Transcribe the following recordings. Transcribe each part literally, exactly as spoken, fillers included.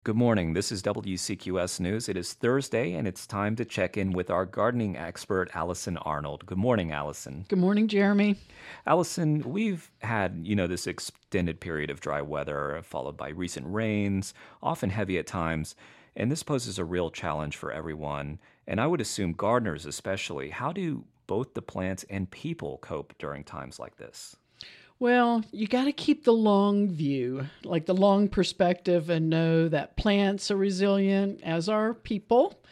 Good morning. This is W C Q S News. It is Thursday, and it's time to check in with our gardening expert, Allison Arnold. Good morning, Allison. Good morning, Jeremy. Allison, we've had, you know, this extended period of dry weather followed by recent rains, often heavy at times, and this poses a real challenge for everyone, and I would assume gardeners especially. How do both the plants and people cope during times like this? Well, you got to keep the long view, like the long perspective, and know that plants are resilient, as are people,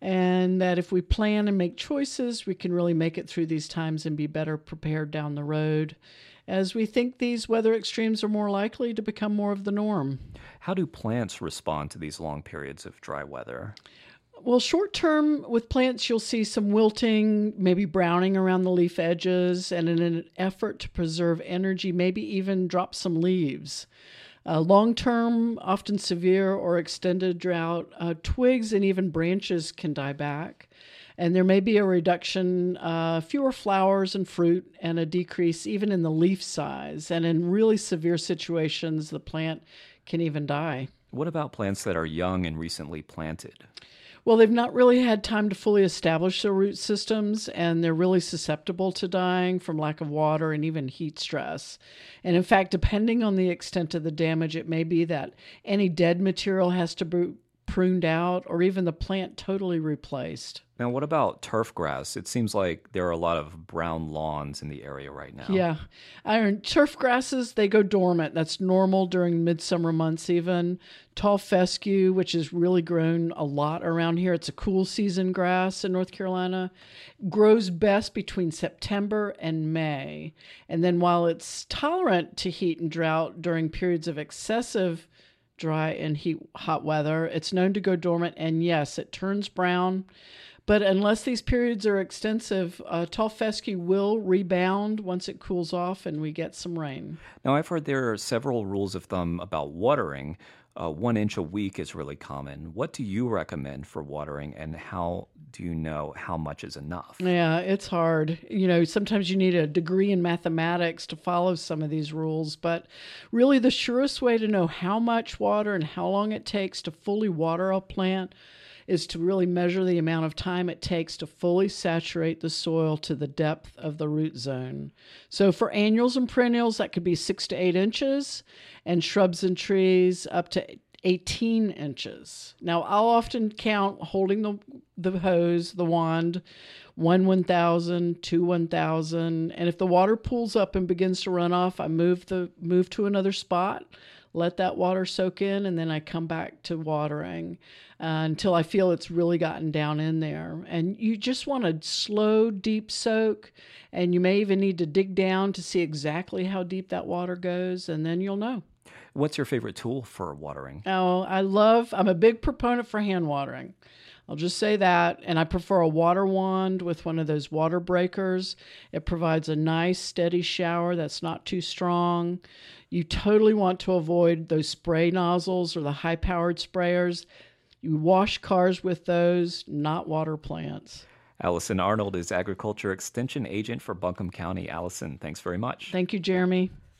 and that if we plan and make choices, we can really make it through these times and be better prepared down the road, as we think these weather extremes are more likely to become more of the norm. How do plants respond to these long periods of dry weather? Well, short term with plants, you'll see some wilting, maybe browning around the leaf edges, and in an effort to preserve energy, maybe even drop some leaves. Uh, long term, often severe or extended drought, uh, twigs and even branches can die back. And there may be a reduction, uh, fewer flowers and fruit, and a decrease even in the leaf size. And in really severe situations, the plant can even die. What about plants that are young and recently planted? Well, they've not really had time to fully establish their root systems, and they're really susceptible to dying from lack of water and even heat stress. And in fact, depending on the extent of the damage, it may be that any dead material has to be pruned out or even the plant totally replaced. Now, what about turf grass? It seems like there are a lot of brown lawns in the area right now. Yeah. Iron turf grasses, they go dormant. That's normal during midsummer months even. Tall fescue, which is really grown a lot around here. It's a cool season grass in North Carolina. Grows best between September and May. And then while it's tolerant to heat and drought during periods of excessive dry and heat hot weather, it's known to go dormant, and yes, it turns brown. But unless these periods are extensive, uh, tall fescue will rebound once it cools off and we get some rain. Now, I've heard there are several rules of thumb about watering. Uh, one inch a week is really common. What do you recommend for watering, and how do you know how much is enough? Yeah, it's hard. You know, sometimes you need a degree in mathematics to follow some of these rules, but really the surest way to know how much water and how long it takes to fully water a plant is to really measure the amount of time it takes to fully saturate the soil to the depth of the root zone. So for annuals and perennials, that could be six to eight inches, and shrubs and trees up to eighteen inches. Now, I'll often count holding the, the hose, the wand, one one thousand, two one thousand, and if the water pools up and begins to run off, I move the move to another spot, let that water soak in, and then I come back to watering uh, until I feel it's really gotten down in there. And you just want a slow, deep soak, and you may even need to dig down to see exactly how deep that water goes, and then you'll know. What's your favorite tool for watering? Oh, I love, I'm a big proponent for hand watering. I'll just say that. And I prefer a water wand with one of those water breakers. It provides a nice steady shower that's not too strong. You totally want to avoid those spray nozzles or the high-powered sprayers. You wash cars with those, not water plants. Allison Arnold is Agriculture Extension Agent for Buncombe County. Allison, thanks very much. Thank you, Jeremy.